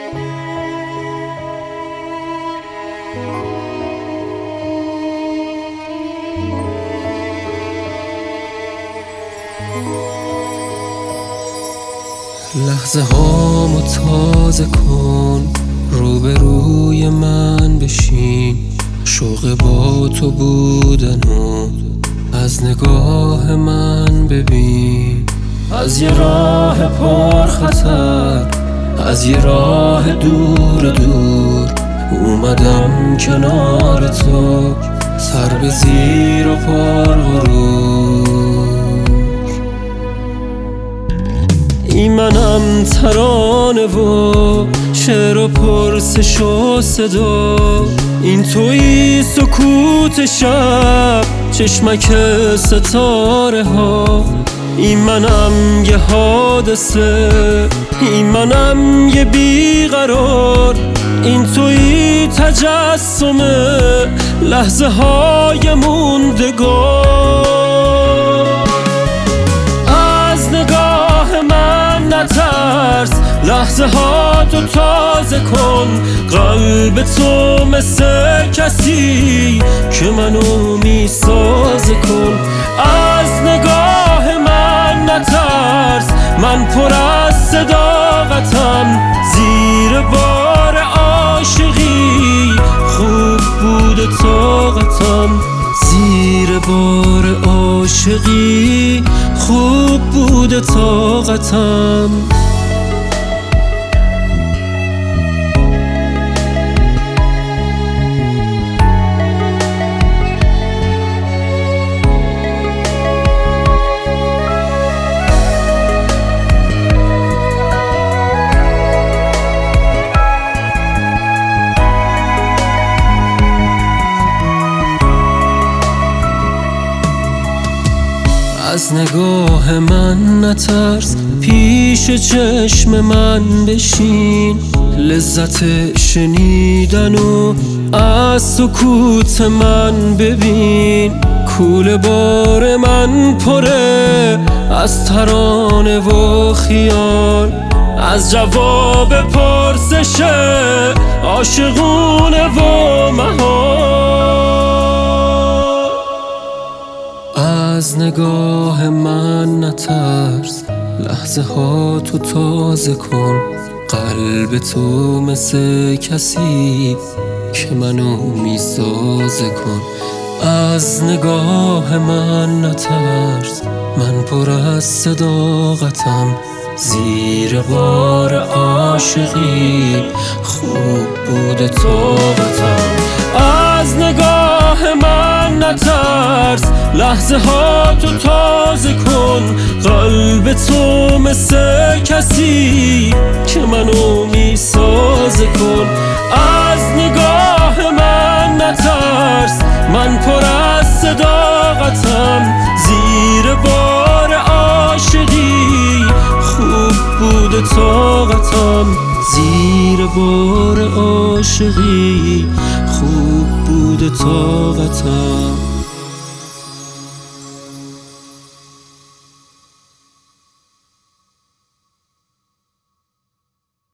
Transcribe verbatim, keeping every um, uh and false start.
لحظه هامو تازه کن، روبروی من بشین. شوق با تو بودن و از نگاه من ببین. از یه راه پر خطر، از یه راه دور دور اومدم کنار تو، سر به زیر و پر غرور. این منم ترانه و شعر و پرسش و صدا، این تویی سکوت شب چشمک ستاره ها. این منم یه حادثه، این منم یه بیقرار، این تویی تجسم لحظه های موندگار. از نگاه من نترس، لحظه ها تو تازه کن. قلب تو مثل کسی که منو میسازه کن. از نگاه من نترس، من پر از صداقتم. زیر بار عاشقی خوب بوده طاقتم. زیر بار عاشقی خوب بوده طاقتم. از نگاه من نترس، پیش چشم من بشین. لذت شنیدن و از سکوت من ببین. کوله بار من پره از ترانه و خیال، از جواب پرسش عاشقونه و محال. از نگاه من نترس، لحظه ها تو تازه کن. قلب تو مثل کسی که منو میسازه کن. از نگاه من نترس، من پر از صداقتم. زیر بار عاشقی خوب بوده طاقتم. از نگاه من نترس، لحظه ها تو تازه کن. قلب تو مثل کسی که منو میسازه کن. از نگاه من نترس، من پر از صداقتم. زیر بار عاشقی خوب بوده طاقتم. زیر بار عاشقی خوب بوده طاقتم.